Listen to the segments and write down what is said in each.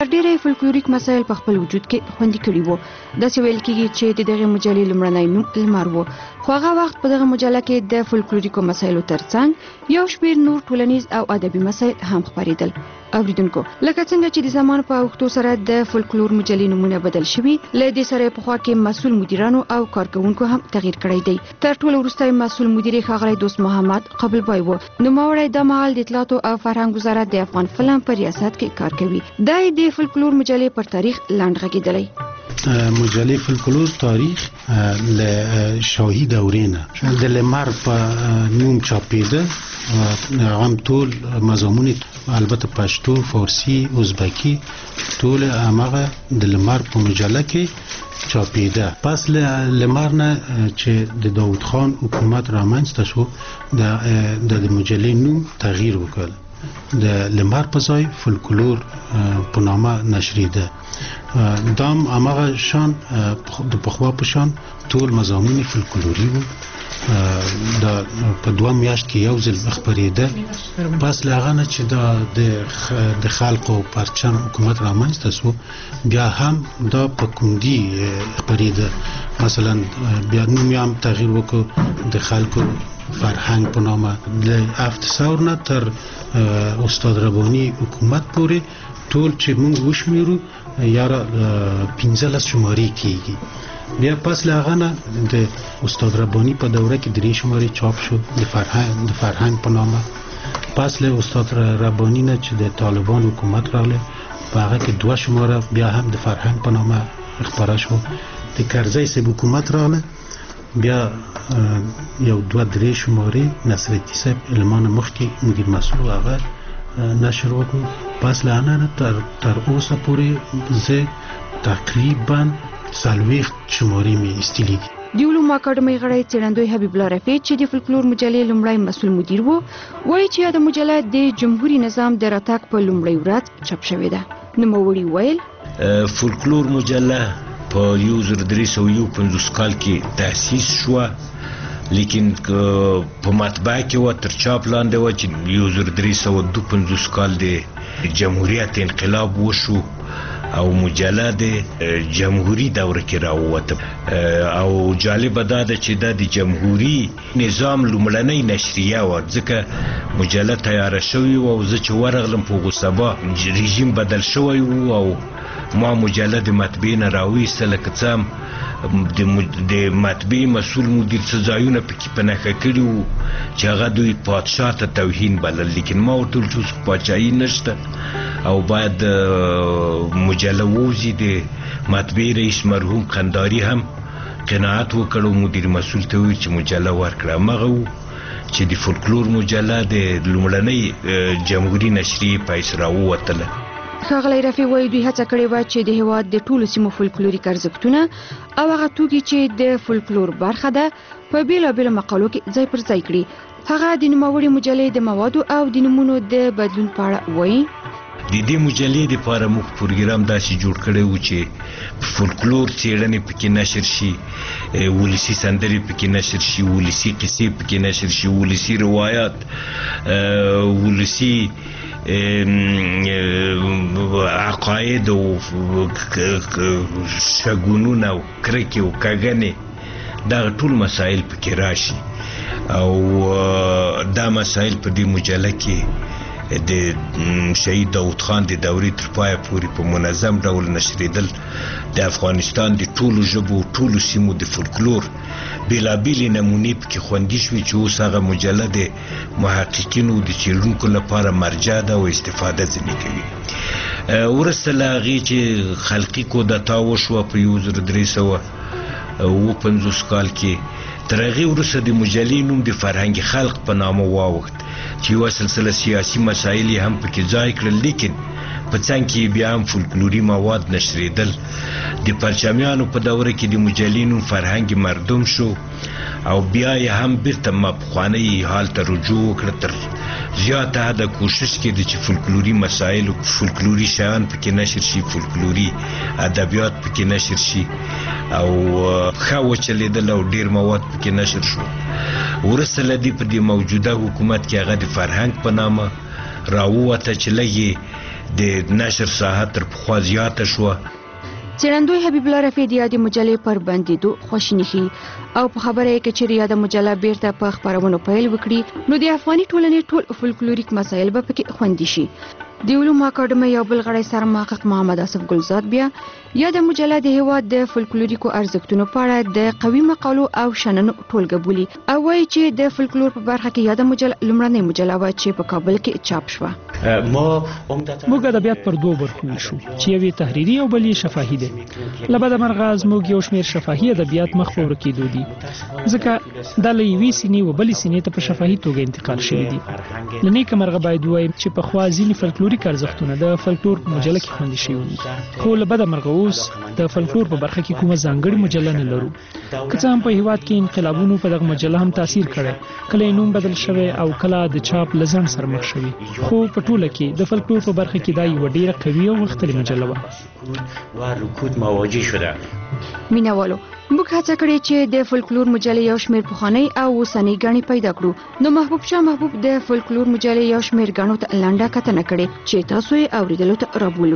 ډېری فولکلوریک مسایل په خپل وجود کې خوندي کړي وو. داسې ویل کېږي چې د دغه مجلې لومړنی نوم لمر و، خو هغه وخت په دغه مجله کې د فولکلوریکو مسایلو ترڅنګ یو شمېر نور ټولنیز او ادبي مسایل هم خپرېدل. اوریدونکو، لکه څنګه چې د زمان په اوښتو سره د فولکلور مجلې نومونه بدل شوي، له دې سره پخوا کې مسؤل مدیرانو او کارکوونکو هم تغییر کړی دی. تر ټولو وروسته مسؤل مدیر ښاغلی دوست محمد قابلبای و. نوموړی د مهال د اطلاعاتو او فرهنګ وزارت د افغان فلم په ریاست کې کار کوي. دا د فولکلور مجلې پر تاریخ لنډ غږېدلی. مجله فولکلور تاریخ له شاهي دورې نه د لمر په نوم چاپېده. هم ټول مضامون البته پښتو، فارسی، ازبکی ټول همغه د لمر په مجله کې چاپېده. پس له لمر نه چې د داود خان حکومت رامنځته شو، د مجلې نوم تغییر وکړ. د لمر په ځای فولکلور په نامه نشریده. دام همغه شان د پخوا په شان ټول مضامون فولکلوري وو. دا په 2 میاشت کې یو ځل خپرېده. پس له هغه نه چې د خلکو پرچم حکومت رامنځته شو، بیا هم دا په کوندي خپرېده. مثلا بیا نوم یې هم تغییر وکړ د خلکو فرهنګ په نامه. له 700 نه تر استاد رباني حکومت پورې ټول چې موږ وشمیرو یاره 15 شمارې کېږي. بیا پس له هغه نه د استاد رباني په دوره کې 3 شمارې چاپ شو د فرهنګ په نامه. پس له استاد رباني نه چې د طالبان حکومت راغله، په هغه کې 2 شماره بیا هم د فرهنګ په نامه خپاره شو. د کرزی صاحب حکومت راغله، بیا یو 2-3 شمارې نصرالدین صاحب علمان مخکې مدیر مسؤل هغه نشر وکړو. پس له هغه نه تر اوسه پورې زه تقریبا 40 شمارې مې ایستلي دي. د علومو اکاډمۍ غړی څېړندوی حبیب الله رفیع چې د فولکلور مجلې لومړی مسؤل مدیر و، وایي چې د مجله د جمهوري نظام د راتګ په لومړۍ ورځ چاپ شوې ده. نوموړي ویل فولکلور مجله په 1351 کال کې تأسیس شوه، لیکن په مطبعه کې و تر چاپ لاندې و چې 1352 کال د جمهوریت انقلاب وشو او مجله د جمهوری دوره کې راووته. او جالبه دا ده چې دا د جمهوری نظام لومړنۍ نشریه وه، ځکه مجله تیاره شوې وه او زه چې ورغلم په غصبا رژیم بدل شوی و او ما مجله د مطبعې نه راویسته. لکه څه هم د مطبعې مسؤل مدیر څه ځایونه پکې په نښه کړي وو چې هغه دوی پادشاه ته توهین بلل، لیکن ما ورته ویل چې پاچاهي نشته او باید مجله ووځي. د مطبعې رئیس مرحوم قنداري هم قناعت وکړ او مدیر مسؤل ته وویل چې مجله ورکړه. همغه و چې د فولکلور مجله د لومړنۍ جمهوري نشریې پایس راووتله. ښاغلی رفیع وایي دوی هڅه کړې وه چې د هېواد د ټولو سیمو فولکلوریک ارزښتونه او هغه توکي چې د فولکلور برخه ده په بېلابېلو مقالو کې ځای پر ځای کړي. هغه د نوموړې مجلې د موادو او د نومونو د بدلون په اړه وایي د دې مجلې لپاره موږ پروګرام داسې جوړ کړی و چې فولکلور څېړنې پکې نشر شي، ولسي سندرې پکې نشر شي، ولسي قصې پکې نشر شي، ولسي روایات، ولسي عقاید او شګونونه او کرکې او کاګنې، دا ټول مسایل پکې راشي. او دا مسایل په دې مجله کې د شهید داود خان د دورې تر پایه پورې په منظم ډول نشریدل. د افغانستان د ټولو ژبو او ټولو سیمو د فولکلور بېلابېلې نمونې پکې خوندي شوې چې اوس هغه مجله د محققینو د څېړونکو لپاره مرجع ده او استفاده ځینې کوي. وروسته له هغې چې خلقي کودتا وشوه په 1350 کال کې، تر هغې وروسته د مجلې نوم د فرهنګ خلق په نامه واوښت چې یوه سلسله سیاسي مسایل یې هم پکې ځای کړل، لیکن په څنګ کې بیا هم فولکلوري مواد نشریدل. د پرچمیانو په دوره کې د مجلې نوم فرهنګ مردم شو او بیا یې هم بیرته ما پخوانۍ حال ته رجوع وکړه. تر زیاته حده کوشش کېده چې فولکلوري مسایل او فولکلوري شیان پکې نشر شي، فولکلوري ادبیات پکې نشر شي او ښه وچلېدل او ډېر مواد پکې نشر شو. وروسته له دې په دې موجوده حکومت کې هغه د فرهنګ په نامه راووته چې لږ د نشر ساحه تر پخوا زیاته شوه. څېړندوی حبیب الله رفیع د یادې مجلې پر بندېدو خواشیني ښيي او په خبره یې که چیرې یاده مجله بیرته په خپرونو پیل وکړي نو د افغاني ټولنې ټول فولکلوریک مسایل به پکې خوندي شي. د علومو اکاډمۍ یو بل غړی سرمحقق محمد آصف ګلزاد بیا یاده مجله د هیواد د فولکلوریکو ارزښتونو په اړه د قوي مقالو او شننو ټولګه بولي او وایي چې د فولکلور په برخه کې یاده مجله لومړنۍ مجله وه چې په کابل کې چاپ شوه. موږ ادبیات پر دوه برخو ویشو چې یو تحریري او بل شفاهي دی. له بده مرغه زموږ یو شمېر شفاهي ادبیات مخ په ورکېدو دي ځکه دا له یوې سینې و بلې سینې ته په شفاهي توګه انتقال شوي دي. له نیکه مرغه باید ووایم چې پخوا ځینې فولکلوریک ارزښتونه د فولکلور په مجله کې خوندي شوي وو خو له بده مرغه اوس د فولکلور په برخه کې کومه ځانګړې مجله نه لرو. که څه هم په هیواد کې انقلابونو په دغه مجله هم تاثیر کړی، کله یې نوم بدل شوی او کله د چاپ له ځنډ سره مخ شوي، خو په ټوله کې د فولکلور په برخه کې دا یوه ډیره قوي او غښتلې مجله وه. مینوالو موږ هڅه کړې چې د فولکلور مجلې یو شمېر پخوانۍ او اوسنۍ ګڼې پیدا کړو. نو محبوب شاه محبوب د فولکلور مجلې یو شمېر ګڼو ته لنډه کتنه کړې چې تاسو یې اوریدلو ته رابولو.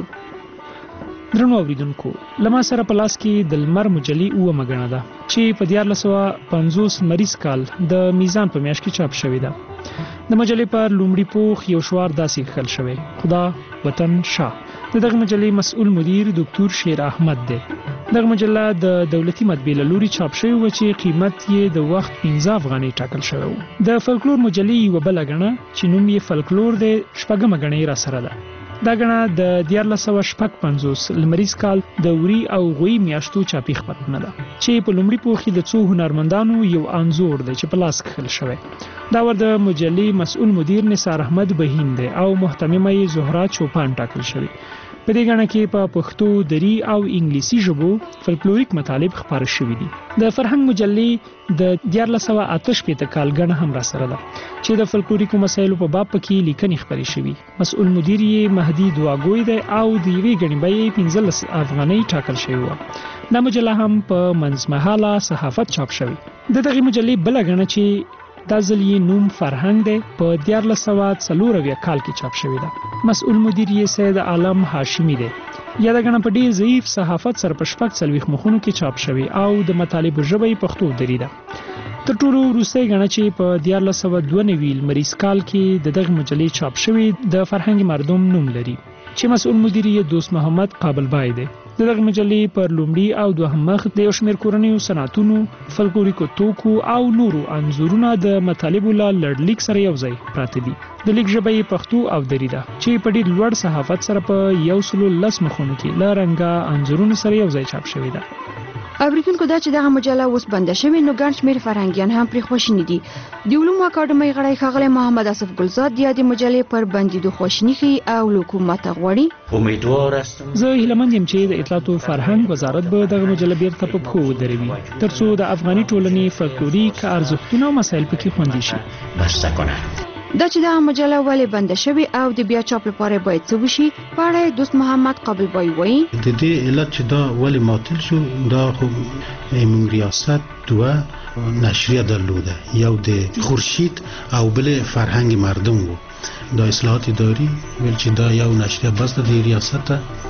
درنو اوریدونکو، له ما سره په لاس کې د لمر مجلې اوومه ګڼه ده چې په 1450 لمریز کال د میزان په میاشت کې چاپ شوې ده. د مجلې پر لومړي پوښ یو شوار داسې کښل شوی: خدا وطن شاه. د دغه مجلې مسؤل مدیر دکتور شیر احمد دی. دغه مجله د دولتي مطبعې له لوري چاپ شوې وه چې قیمت یې د وخت 15 افغانۍ ټاکل شوی و. د فولکلور مجلې یوه بله ګڼه چې نوم یې فولکلور دی شپږمه ګڼه یې راسره ده. دا ګڼه د 1455 لمریز کال د وری او غوی میاشتو چاپي خپرونه ده چې په لومړي پوښ کې د څو هنرمندانو یو انځور دی چې په لاس کښل شوی. دا ور د مجلې مسؤل مدیر نثار احمد بهین دی او محتممه یې زهرا چوپان ټاکل شوی. په دې ګڼه کې په پښتو، دری او انګلیسي ژبو فولکلوریک مطالب خپاره شوي دي. د فرهنګ مجلې د 1488 کال ګڼه هم راسره ده چې د فولکلوریکو مسایلو په باب کې لیکنې خپرې شوي. مسؤل مدیر یې مهدي دواګوی دی او د یوې ګڼې به یې 15 افغانۍ ټاکل شوی وه. دا مجله هم په منځمهاله صحافت چاپ شوی. د دغې مجلې بله ګڼه چې دا ځل یې نوم فرهنګ دی په 1440 کال کې چاپ شوی ده. مسؤل مدیر یې سید عالم هاشمی دی. یاده ګڼه په ډیر ضعیف صحافت سره په 40 مخونو کې چاپ شوی او د مطالبو ژبه یې پښتو دری ده. تر ټولو وروستۍ ګڼه چې په 1492 لمریز کال کې د دغه مجلې چاپ شوی د فرهنګ مردم نوم لري چې مسؤل مدیر یې دوست محمد قابل بای دی. د دغه مجلې پر لومړي او دوهم مخ د یو شمېر کورنیو صنعتونو، فولکلوریکو توکو او نورو انځورونه د مطالبو له لړلیک سره یو ځای پراته دي. د لیک ژبه یې پښتو او دری ده چې په ډېر لوړ صحافت سره په 110 مخونو کې له رنګه انځورونو سره یو ځای چاپ شوی ده. اوریدونکو دا چې دغه مجله اوس بنده شوې نو ګڼ شمېر فرهنګیان هم پرې خواشیني دي. د علومو اکاډمۍ غړی ښاغلی محمد آصف ګلزاد د یادې مجلې پر بندېدو خواشیني ښيي او له حکومته غواړي. امیدوار هستم زه هیلهمند یم چې د اطلاعات او فرهنګ وزارت به دغه مجله بیرته په پښو ودروي ترڅو د افغاني ټولنې فولکلوریک ارزښتونه او مسایل پکې خوندي شي. بسته کنه دا چې دغه مجله ولې بنده شوې او د بیا چاپ لپاره باید څه وشي په اړه دوست محمد قابل بای وایي. د دې علت چې دا ولې معطل شو، دا خو موږ ریاست دوه نشریه درلوده، یو د خورشید او بل فرهنگ مردم وو. دا اصلاحات اداری ویل چې دا یو نشریه بس د ریاست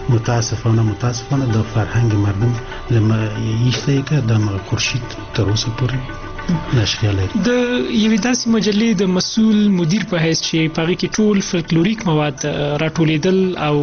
متاسفانه د فرهنگ مردم لما یشته که د خورشید تر اوسه پورې نشریه لري. د یوې داسې مجلې د مسؤل مدیر په حیث چې په هغې کې ټول فولکلوریک مواد راټولېدل او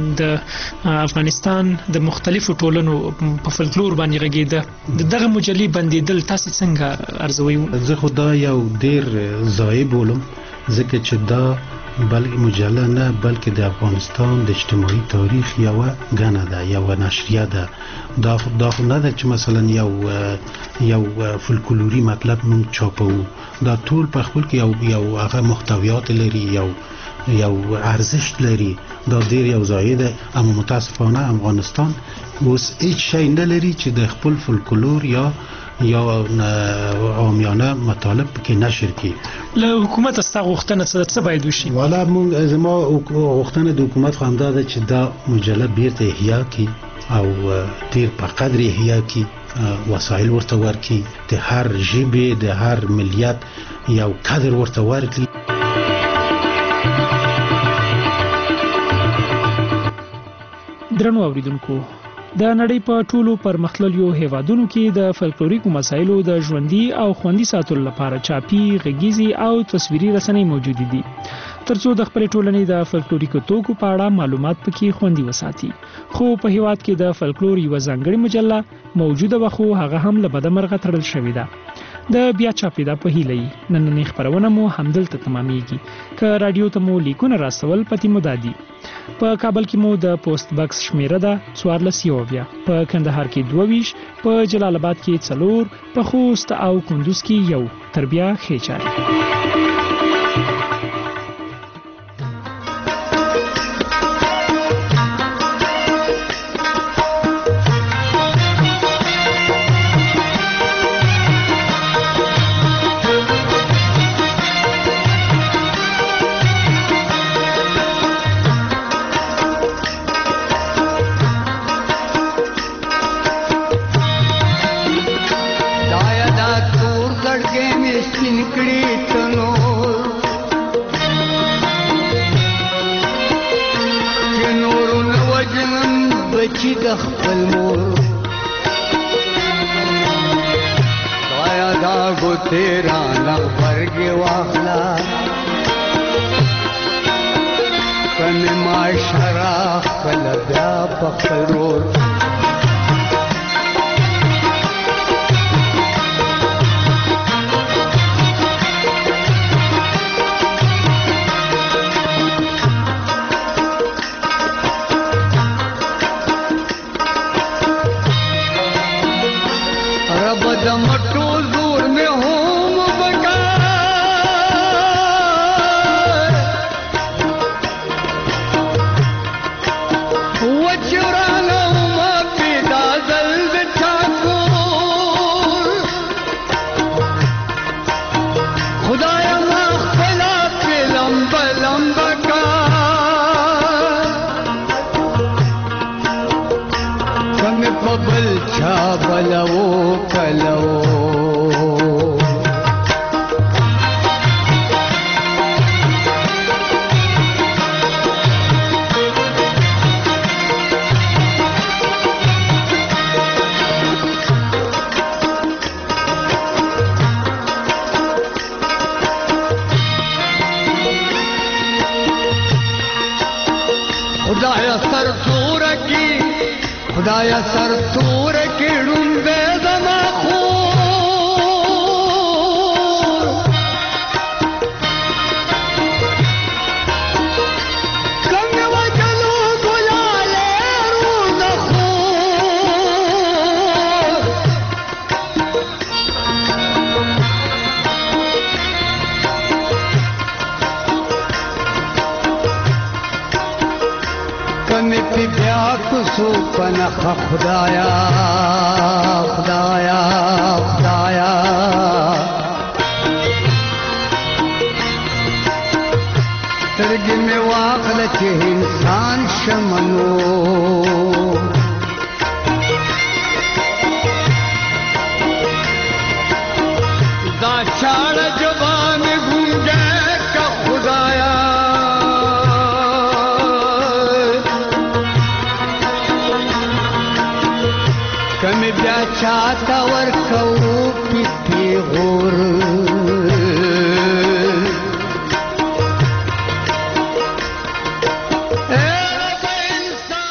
د افغانستان د مختلفو ټولنو په فولکلور باندې غږېده، د دغه مجلې بندېدل تاسې څنګه ارزوئ؟ زه خو دا یو ډېر ضایع بولم ځکه چې دا بلکې مجله نه بلکې د افغانستان د اجتماعي تاریخ یوه ګڼه ده، یوه نشریه ده. دا خو نه ده چې مثلا یو فولکلوري مطلب مونږ چاپوو. دا ټول په خپل کې یو هغه محتویات لري، یو ارزښت لري. دا ډېر یو ضایع ده. اما متاسفانه افغانستان اوس هیڅ شی نه لري چې د خپل فولکلور یا عامیانه مطالب کې نشر کړي. له حکومت ستا غوښتنه څه باید وشي؟ والا زما غوښتنه د حکومت خو همدا ده چې دا مجله بیرته احیا کړي او ډېر په قدر احیا کړي، وسایل ورته ورکړي، د هر ژبې د هر ملیت یو قدر ورته ورکړي. درنو اوریدونکو د نړۍ په ټولو پرمختللو هیوادونو کې د فلکلوریکو مسایلو د ژوندۍ او خوندي ساتلو لپاره چاپی، غږیزي او تصویري رسنۍ موجود دي ترڅو د خپل ټولنې د فلکلوریکو توکو په اړه معلومات پکې خوندي وساتي. خو په هیواد کې د فلکلور یو ځانګړي مجله موجوده وخو هغه هم له بدمرغه تړل شوې ده. د بیا چاپیدا په هیلې نننۍ خبرونه مو همدلته تمامېږي. که رادیو ته مو لیکونه راستول پتی مو دادي. په کابل کې مو د پوسټ باکس شمیره ده 14 په کندهار کې 22 په جلال آباد کې 4 په خوست او کندوز کې 1 تر بیا خېچاري. خپل مور دایا دا گو تیرا نغبرگ واخلا کن معاشرہ کل بیا پخل رور मटो दूर में होम बका वो चुराना उमा पिदा जल्द ठाकुर खुदाया मखला पे लंबा लंबा का कम पबल छा बलवो कलो खुदाया सर तूर की रुंबे जमा खूर कम वजलू गुलाले रूद खूर कमी पी ब्या कुसू पनख खुदाया खुदाया खुदाया तरग में वाकल के इंसान शमनो दाचाड़ जबान गूंजे का खुदाया कमी ब्या चाहता वर कऊ पिथी गोर